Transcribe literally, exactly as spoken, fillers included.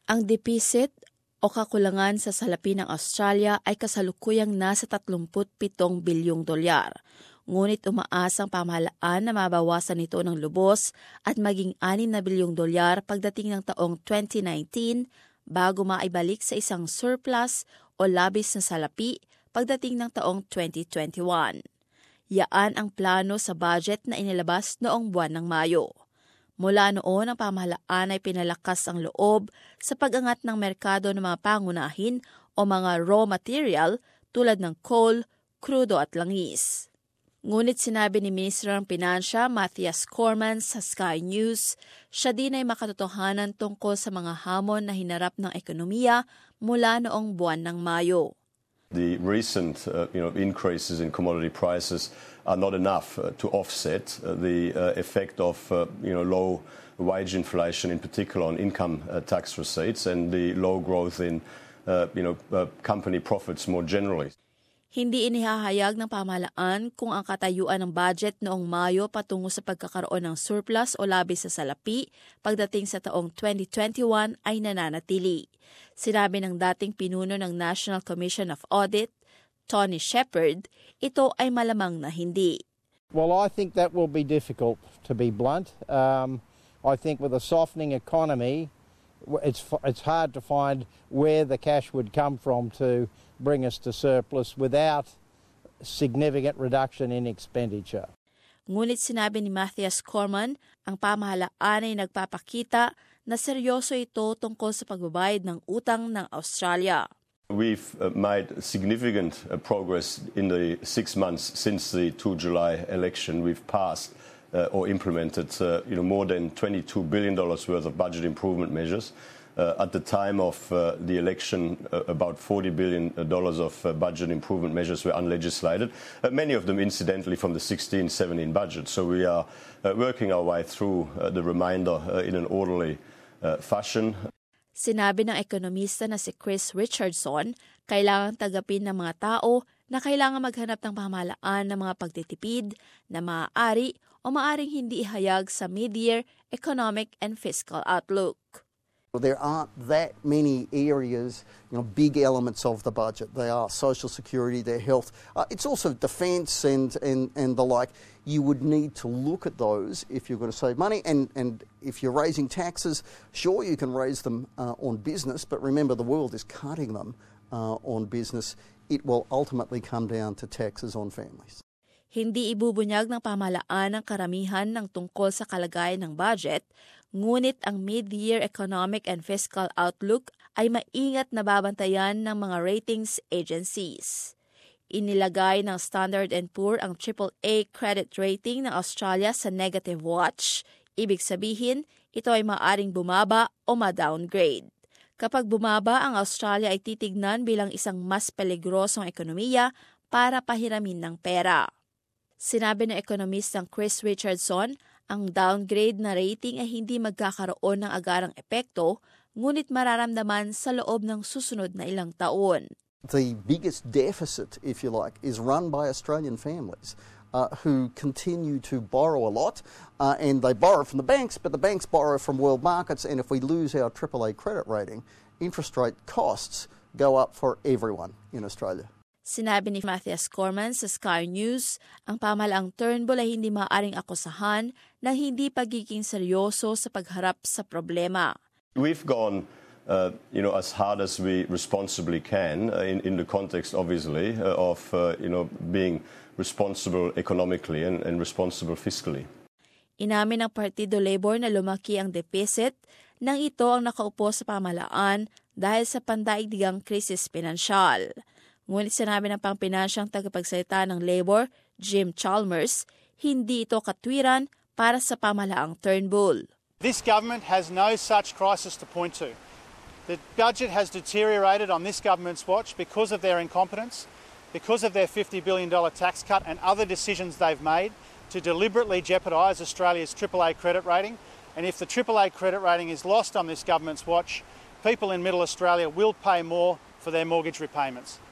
Ang deficit o kakulangan sa salapi ng Australia ay kasalukuyang nasa tatlumput pitong bilyong dolyar. Ngunit umaasang pamahalaan na mabawasan ito ng lubos at maging anim na bilyong dolyar pagdating ng taong twenty nineteen bago maibalik sa isang surplus o labis na salapi pagdating ng taong twenty twenty-one. Yaan ang plano sa budget na inilabas noong buwan ng Mayo. Mula noon, ang pamahalaan ay pinalakas ang loob sa pag-angat ng merkado ng mga pangunahin o mga raw material tulad ng coal, krudo at langis. Ngunit sinabi ni Ministro ng Pinansya Matthias Cormann sa Sky News, siya din ay makatotohanan tungkol sa mga hamon na hinarap ng ekonomiya mula noong buwan ng Mayo. The recent uh, you know, increases in commodity prices are not enough uh, to offset uh, the uh, effect of uh, you know, low wage inflation, in particular on income uh, tax receipts, and the low growth in uh, you know, uh, company profits more generally. Hindi inihahayag ng pamahalaan kung ang katayuan ng budget noong Mayo patungo sa pagkakaroon ng surplus o labis sa salapi pagdating sa taong twenty twenty-one ay nananatili. Sinabi ng dating pinuno ng National Commission of Audit, Tony Shepherd, ito ay malamang na hindi. Well, I think that will be difficult, to be blunt. Um, I think with a softening economy, it's it's hard to find where the cash would come from to bring us to surplus without significant reduction in expenditure. Ngunit sinabi ni Matthias Cormann, ang pamahalaan ay nagpapakita na seryoso ito tungkol sa pagbabayad ng utang ng Australia. We've uh, made significant uh, progress in the six months since the two July election. We've passed uh, or implemented uh, you know, more than twenty-two billion dollars worth of budget improvement measures. Uh, at the time of uh, the election, uh, about forty billion dollars of uh, budget improvement measures were unlegislated, uh, many of them incidentally from the sixteen seventeen budget. So we are uh, working our way through uh, the remainder uh, in an orderly uh, fashion. Sinabi ng ekonomista na si Chris Richardson, kailangang tagapin ng mga tao na kailangan maghanap ng pamahalaan ng mga pagtitipid na maaari o maaring hindi ihayag sa mid-year economic and fiscal outlook. There aren't that many areas, you know, big elements of the budget. They are social security, their health. Uh, it's also defence and, and, and the like. You would need to look at those if you're going to save money. And, and if you're raising taxes, sure, you can raise them uh, on business, but remember the world is cutting them uh, on business. It will ultimately come down to taxes on families. Hindi ibubunyag ng pamahalaan ang karamihan ng tungkol sa kalagayan ng budget, ngunit ang mid-year economic and fiscal outlook ay maingat na babantayan ng mga ratings agencies. Inilagay ng Standard and Poor ang triple A credit rating ng Australia sa negative watch. Ibig sabihin, ito ay maaaring bumaba o ma-downgrade. Kapag bumaba, ang Australia ay titignan bilang isang mas peligrosong ekonomiya para pahiramin ng pera. Sinabi ng ekonomistang Chris Richardson, ang downgrade na rating ay hindi magkakaroon ng agarang epekto, ngunit mararamdaman sa loob ng susunod na ilang taon. The biggest deficit, if you like, is run by Australian families uh, who continue to borrow a lot, uh, and they borrow from the banks, but the banks borrow from world markets, and if we lose our triple A credit rating, interest rate costs go up for everyone in Australia. Sinabi ni Matthias Cormann sa Sky News, ang pamahalaang Turnbull ay hindi maaaring akusahan ng hindi pagiging seryoso sa pagharap sa problema. We've gone uh, you know, as hard as we responsibly can uh, in, in the context, obviously, uh, of uh, you know, being responsible economically and, and responsible fiscally. Inamin ng Partido Labor na lumaki ang deficit nang ito ang nakaupo sa pamahalaan dahil sa pandaigdigang krisis pinansyal. Ngunit sinabi ng pangpinansyang tagapagsalita ng Labor, Jim Chalmers, hindi ito katwiran para sa pamahalaang Turnbull. This government has no such crisis to point to. The budget has deteriorated on this government's watch because of their incompetence, because of their fifty billion dollars tax cut and other decisions they've made to deliberately jeopardise Australia's triple A credit rating. And if the triple A credit rating is lost on this government's watch, people in Middle Australia will pay more for their mortgage repayments.